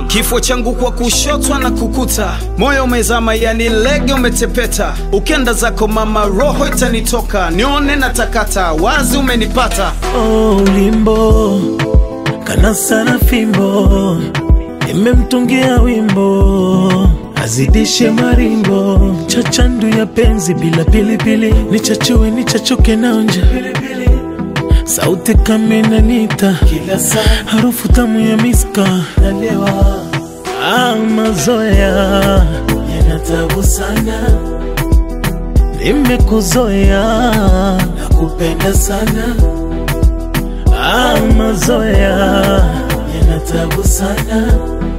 Kifo changu kwa kushotwa na kukuta, moyo umezama yani lege umetepeta. Ukenda zako mama roho itanitoka, nione na takata wazi umenipata. Oh limbo, kana sana fimbo, nimemtungia wimbo azidishe maringo. Chachandu ya penzi bila pilipili, nichachue nichachuke naonja pilipili. Sauti kama inanita kila saa, harufu tamu ya miska nalewa. Mazoea yanatabu sana, nimekuzoea nakupenda sana. Mazoea yanatabu sana,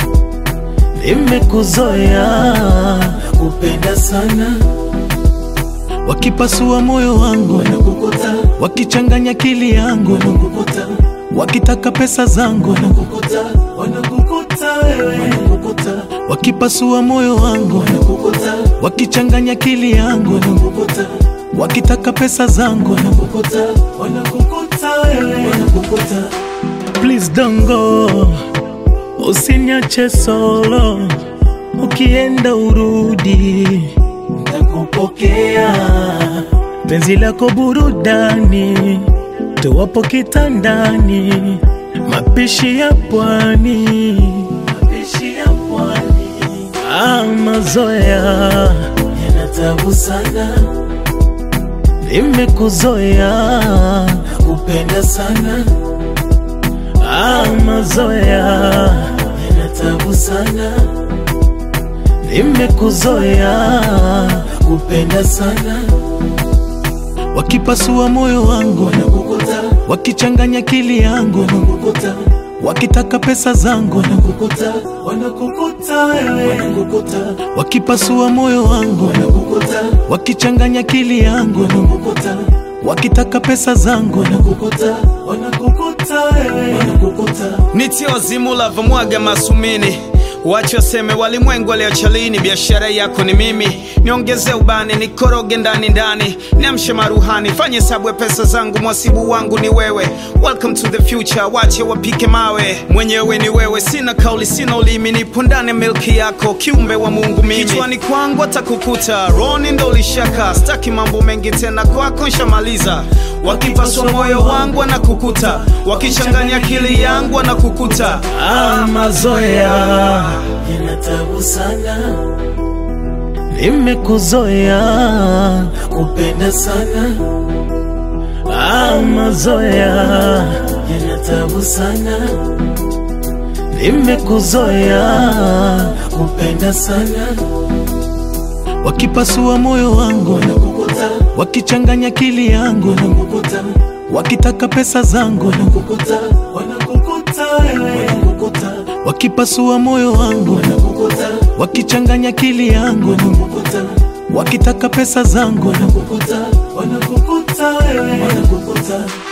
nimekuzoea nakupenda sana. Wakipasua moyo wangu wanakukuta, wakichanganya akili yangu wanakukuta, wakitaka pesa zangu wanakukuta, wanakukuta wewe wanakukuta. Wakipasua moyo wangu wanakukuta, wakichanganya akili yangu wanakukuta, wakitaka pesa zangu wanakukuta, wanakukuta wewe wanakukuta. Please don't go, usiniache solo, ukienda urudi nakupokea. Penzi lako burudani, tuwapo kitandani, mapishi ya pwani, mapishi ya pwani. Mazoea yanatabu sana, nimekuzoea nakupenda sana. Mazoea yanatabu sana, nimekuzoea nakupenda sana. Wakipasua moyo wangu wanakukuta, wakichanganya akili yangu wanakukuta, wakitaka pesa zangu wanakukuta, wanakukuta wewe wanakukuta. Wakipasua moyo wangu wanakukuta, wakichanganya akili yangu wanakukuta, wakitaka pesa zangu wanakukuta, wanakukuta wewe wanakukuta. Nitio zimu lava mwaga masumini, wacho seme walimwengu waliochalini. Biashara yako ni mimi, niongeze ubani, nikoroge ndani ndani, niamshe maruhani, fanye sabu ya pesa zangu, mwasibu wangu ni wewe. Welcome to the future, wache wapike mawe, mwenyewe ni wewe. Sina kauli sina ulimi, nipo ndani milki yako, kiumbe wa Mungu mimi. Kichwani kwangu atakukuta, roni ndo lishaka, staki mambo mengi tena kwako nshamaliza. Wakipasua moyo wangu wanakukuta, wakichanganya akili yangu wanakukuta. Mazoea yanatabu sana, nimekuzoea nakupenda sana. Mazoea yanatabu sana, nimekuzoea nakupenda sana. Wakipasua moyo wangu wanakukuta, wakichanganya akili yangu wanakukuta, wakitaka pesa zangu wanakukuta, wanakukuta wewe wanakukuta. Wakipasua moyo wangu wanakukuta, wakichanganya akili yangu wanakukuta, wakitaka pesa zangu wanakukuta, wanakukuta wewe wanakukuta.